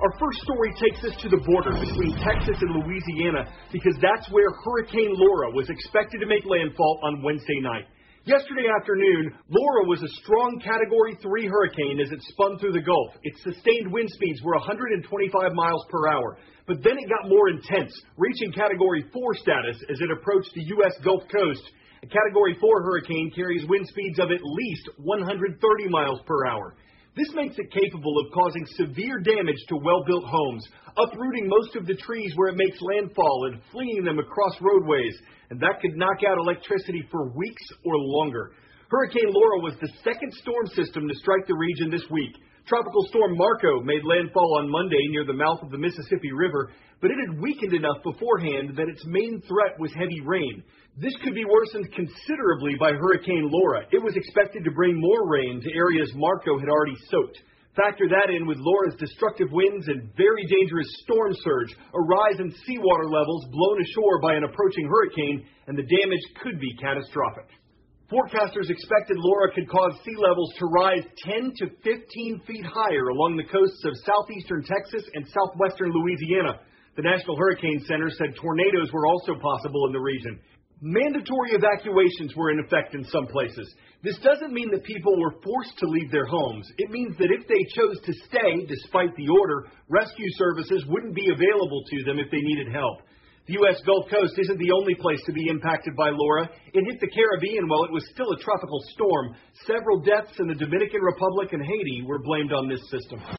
Our first story takes us to the border between Texas and Louisiana because that's where Hurricane Laura was expected to make landfall on Wednesday night. Yesterday afternoon, Laura was a strong Category 3 hurricane as it spun through the Gulf. Its sustained wind speeds were 125 miles per hour, but then it got more intense, reaching Category 4 status as it approached the U.S. Gulf Coast. A Category 4 hurricane carries wind speeds of at least 130 miles per hour. This makes it capable of causing severe damage to well-built homes, uprooting most of the trees where it makes landfall and flinging them across roadways, and that could knock out electricity for weeks or longer. Hurricane Laura was the second storm system to strike the region this week. Tropical storm Marco made landfall on Monday near the mouth of the Mississippi River, but it had weakened enough beforehand that its main threat was heavy rain. This could be worsened considerably by Hurricane Laura. It was expected to bring more rain to areas Marco had already soaked. Factor that in with Laura's destructive winds and very dangerous storm surge, a rise in seawater levels blown ashore by an approaching hurricane, and the damage could be catastrophic. Forecasters expected Laura could cause sea levels to rise 10 to 15 feet higher along the coasts of southeastern Texas and southwestern Louisiana. The National Hurricane Center said tornadoes were also possible in the region. Mandatory evacuations were in effect in some places. This doesn't mean that people were forced to leave their homes. It means that if they chose to stay, despite the order, rescue services wouldn't be available to them if they needed help. The U.S. Gulf Coast isn't the only place to be impacted by Laura. It hit the Caribbean while it was still a tropical storm. Several deaths in the Dominican Republic and Haiti were blamed on this system.